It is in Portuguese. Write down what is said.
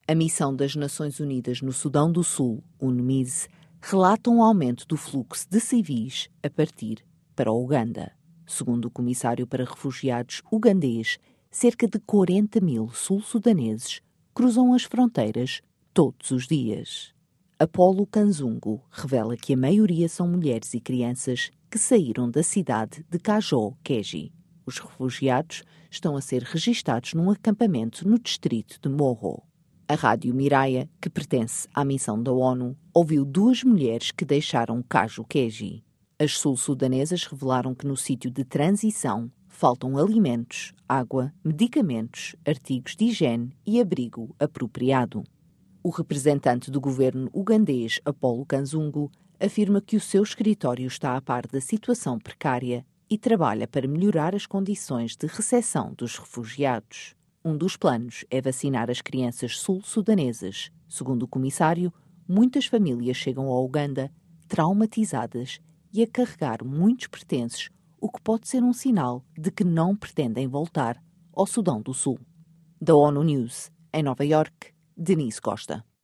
A missão das Nações Unidas no Sudão do Sul, UNMISS, relata um aumento do fluxo de civis a partir para a Uganda. Segundo o Comissário para Refugiados ugandês, cerca de 40 mil sul-sudaneses cruzam as fronteiras todos os dias. Apolo Kanzungu revela que a maioria são mulheres e crianças que saíram da cidade de Kajoo-Keji. Os refugiados estão a ser registados num acampamento no distrito de Moho. A Rádio Miraia, que pertence à missão da ONU, ouviu 2 mulheres que deixaram Kajoo-Keji. As sul-sudanesas revelaram que no sítio de transição faltam alimentos, água, medicamentos, artigos de higiene e abrigo apropriado. O representante do governo ugandês, Apolo Kanzungu, afirma que o seu escritório está a par da situação precária e trabalha para melhorar as condições de recepção dos refugiados. Um dos planos é vacinar as crianças sul-sudanesas. Segundo o comissário, muitas famílias chegam à Uganda traumatizadas e a carregar muitos pertences, o que pode ser um sinal de que não pretendem voltar ao Sudão do Sul. Da ONU News, em Nova Iorque, Denise Costa.